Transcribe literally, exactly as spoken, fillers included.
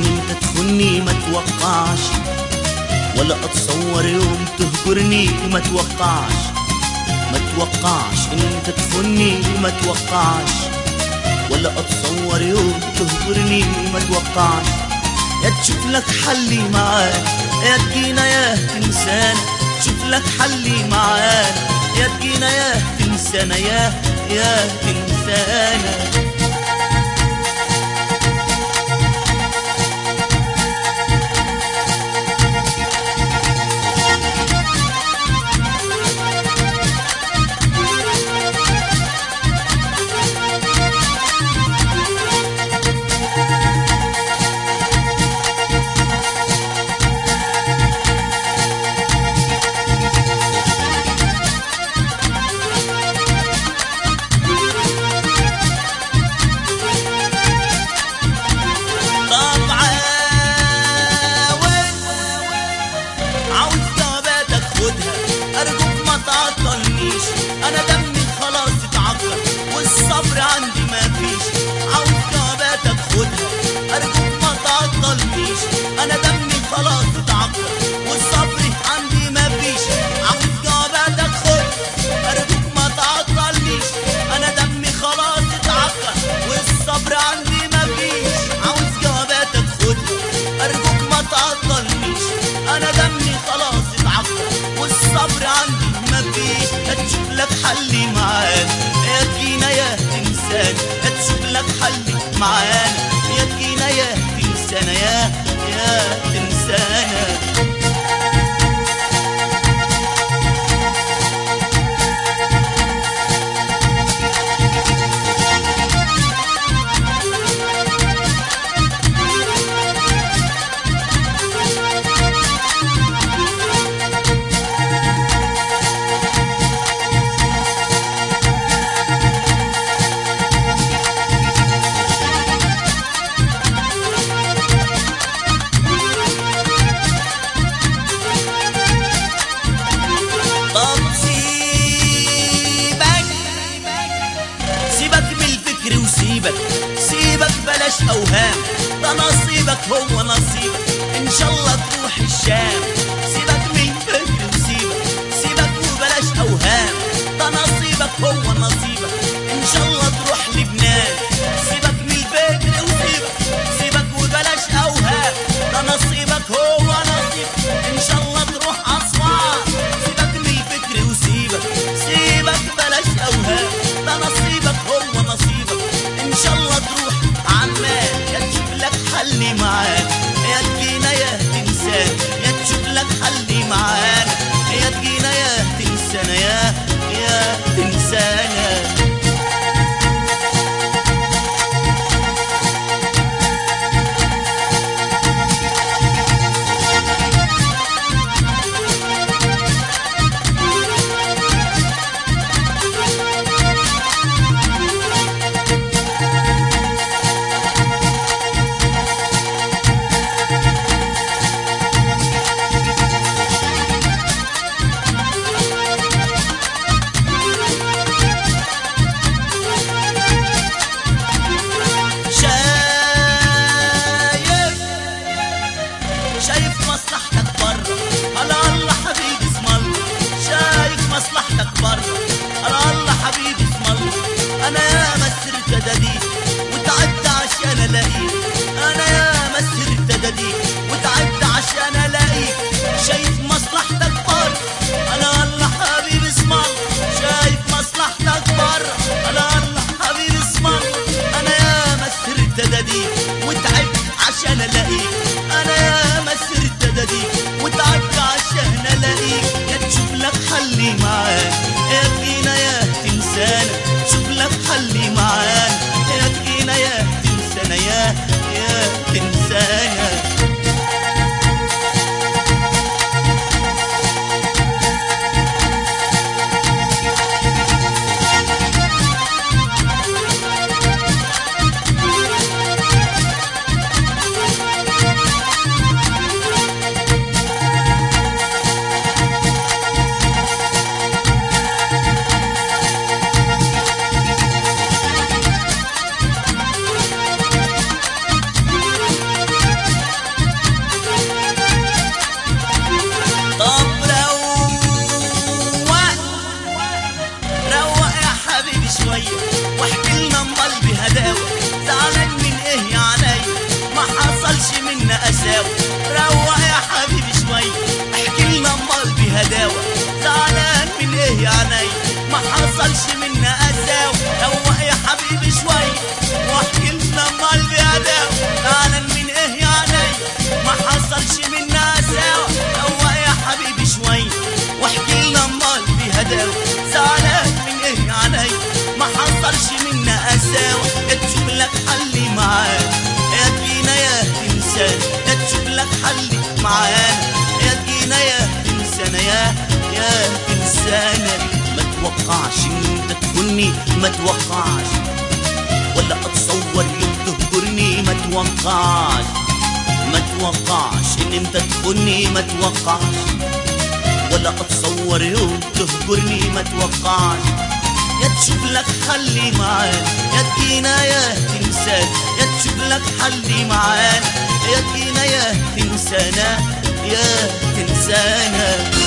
انت تخوني ما توقعش، ولا اتصور يوم تهجرني ما توقعش. ما توقعش انت تخوني ما توقعش، ولا اتصور يوم تهجرني ما توقعش. يا تشوف لك حلي معانا يا تجينا يا تنسانا، تشوف لك حلي معانا يا تجينا يا تنسانا، يا يا تنسانا. أرجوك ما تعطلنيش، أنا دمي خلاص اتعكر والصبر عندي ما فيش. عاوز جواباتك خدها أرجوك ما تعطلنيش، أنا دمي خلاص اتعكر والصبر عندي ما فيش. عاوز جواباتك خدها أرجوك ما تعطلنيش، أنا دمي خلاص اتعكر والصبر عندي ما فيش. عاوز جواباتك خدها أرجوك ما تعطلنيش، أنا دمي خلاص اتعكر والصبر عندي ما فيش. يا تشوف لك حلي معانا يا تجينا يا تنسانا، يا تشوف لك حلي معانا يا تجينا يا تنسانا، يا يا تنسانا. سيبك سيبك بلاش اوهام، ده نصيبك هو نصيبك ان شاء الله تروح الشام. سيبك من الفكر وسيبك سيبك وبلاش اوهام، ده نصيبك هو نصيبك ان شاء الله تروح لبنان. سيبك من الفكر وسيبك سيبك وبلاش اوهام، ده نصيبك هو نصيبك ان شاء الله تروح اسوان. سيبك من الفكر وسيبك سيبك بلاش اوهام، ده نصيبك هو نصيبك ان شاء الله تروح عمان. يا تشوف لك حلي معانا يا تجينا يا تنسانا، يا تشوف لك حلي معانا يا تجينا يا تنسانا، يا يا تنسانا. حلي معانا يا تجينا يا تنسانا، شوف لك حلي معانا يا تجينا يا تنسانا، يا يا تنسانا. منا قساوة. روق يا حبيبي شوي احكي لنا امال بهداوة، زعلان من ايه يا عيني ما حصلش منا قساوة. روق يا حبيبي شوي واحكي لنا امال بهداوة، زعلان من ايه يا عيني ما حصلش منا قساوة. روق يا حبيبي شوي واحكي لنا امال بهداوة، زعلان من ايه يا عيني ما حصلش منا قساوة. يا تشوف لك حل معانا يا تجينا يا تنسانا، يا تشوف لك حل معانا يا تجينا يا تنسانا، يا يا تنسانا. ما توقعش ان انت تخوني، ما توقعش ولا اتصور يوم تهجرني، ما توقعش ما توقعش ان انت تخوني، ما توقعش ولا اتصور يوم تهجرني، ما توقعش. يا تشوف لك حل معانا يا تجينا يا تنسانا، يا تشوف لك حل معانا يا تجينا يا تنسانا، يا تنسانا.